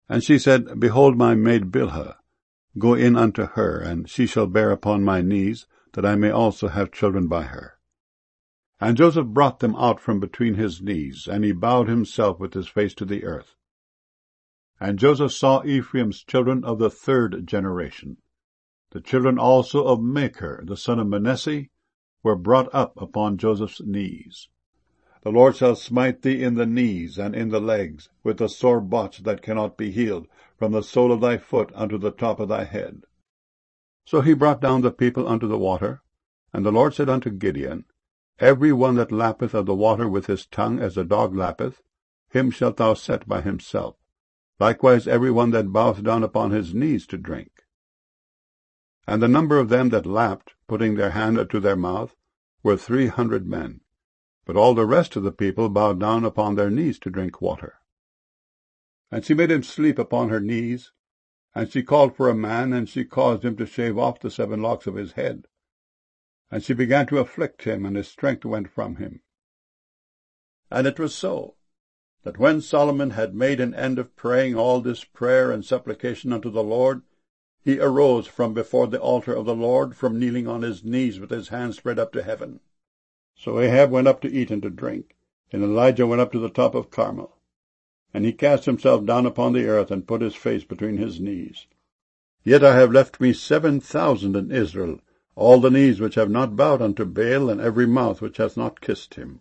And she said, Behold my maid Bilhah, go in unto her, and she shall bear upon my knees, that I may also have children by her. And Joseph brought them out from between his knees, and he bowed himself with his face to the earth. And Joseph saw Ephraim's children of the third generation. The children also of Machir, the son of Manasseh, were brought up upon Joseph's knees. The Lord shall smite thee in the knees and in the legs, with a sore botch that cannot be healed, from the sole of thy foot unto the top of thy head. So he brought down the people unto the water, and the Lord said unto Gideon, Every one that lappeth of the water with his tongue as a dog lappeth, him shalt thou set by himself. Likewise every one that boweth down upon his knees to drink. And the number of them that lapped, putting their hand unto their mouth, were 300 men. But all the rest of the people bowed down upon their knees to drink water. And she made him sleep upon her knees, and she called for a man, and she caused him to shave off the 7 locks of his head. And she began to afflict him, and his strength went from him. And it was so, that when Solomon had made an end of praying all this prayer and supplication unto the Lord, he arose from before the altar of the Lord, from kneeling on his knees with his hands spread up to heaven. So Ahab went up to eat and to drink, and Elijah went up to the top of Carmel. And he cast himself down upon the earth, and put his face between his knees. Yet I have left me 7,000 in Israel, all the knees which have not bowed unto Baal, and every mouth which hath not kissed him.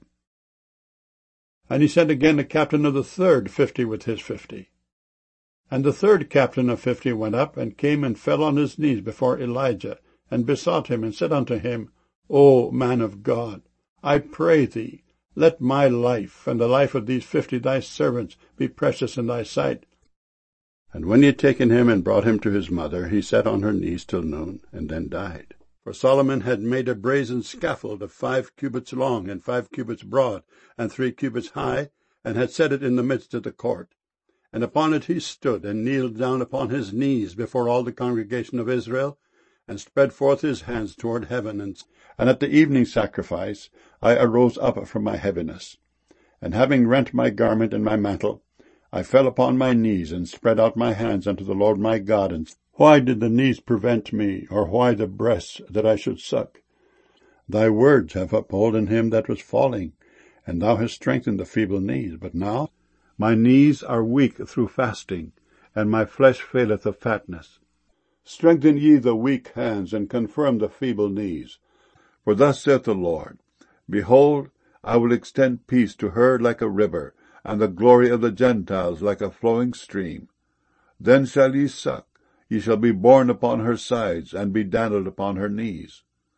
And he sent again the captain of the third 50 with his 50. And the third captain of 50 went up, and came and fell on his knees before Elijah, and besought him, and said unto him, O man of God, I pray thee, let my life, and the life of these 50 thy servants, be precious in thy sight. And when he had taken him and brought him to his mother, he sat on her knees till noon, and then died. For Solomon had made a brazen scaffold of 5 cubits long, and 5 cubits broad, and 3 cubits high, and had set it in the midst of the court. And upon it he stood, and kneeled down upon his knees before all the congregation of Israel, and spread forth his hands toward heaven. And at the evening sacrifice I arose up from my heaviness. And having rent my garment and my mantle, I fell upon my knees, and spread out my hands unto the Lord my God, and why did the knees prevent me, or why the breasts that I should suck? Thy words have upholden him that was falling, and thou hast strengthened the feeble knees. But now my knees are weak through fasting, and my flesh faileth of fatness. Strengthen ye the weak hands, and confirm the feeble knees. For thus saith the Lord, Behold, I will extend peace to her like a river, and the glory of the Gentiles like a flowing stream. Then shall ye suck, ye shall be borne upon her sides, and be dandled upon her knees.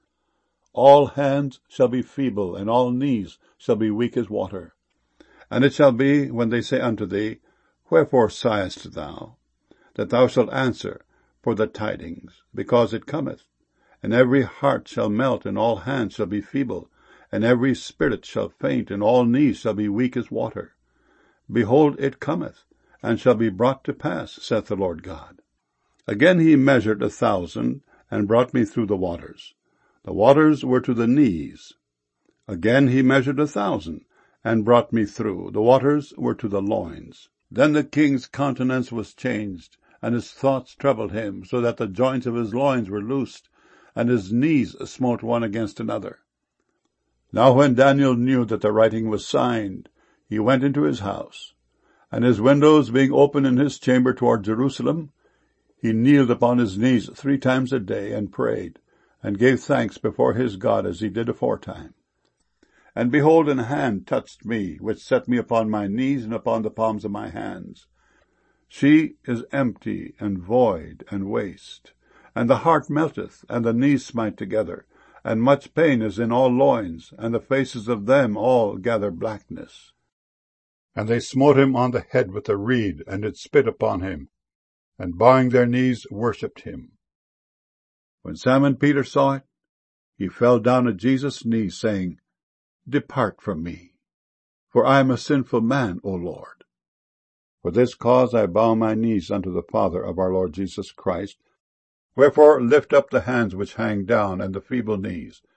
All hands shall be feeble, and all knees shall be weak as water. And it shall be, when they say unto thee, Wherefore sighest thou? That thou shalt answer, For the tidings, because it cometh. And every heart shall melt, and all hands shall be feeble, and every spirit shall faint, and all knees shall be weak as water. Behold, it cometh, and shall be brought to pass, saith the Lord God. Again he measured 1,000, and brought me through the waters. The waters were to the knees. Again he measured 1,000, and brought me through. The waters were to the loins. Then the king's countenance was changed, and his thoughts troubled him, so that the joints of his loins were loosed, and his knees smote one against another. Now when Daniel knew that the writing was signed, he went into his house, and his windows being open in his chamber toward Jerusalem, he kneeled upon his knees 3 times a day, and prayed, and gave thanks before his God as he did aforetime. And behold, an hand touched me, which set me upon my knees and upon the palms of my hands. She is empty and void and waste, and the heart melteth, and the knees smite together, and much pain is in all loins, and the faces of them all gather blackness. And they smote him on the head with a reed, and did spit upon him, and bowing their knees worshipped him. When Simon Peter saw it, he fell down at Jesus' knees, saying, Depart from me, for I am a sinful man, O Lord. For this cause I bow my knees unto the Father of our Lord Jesus Christ. Wherefore lift up the hands which hang down, and the feeble knees,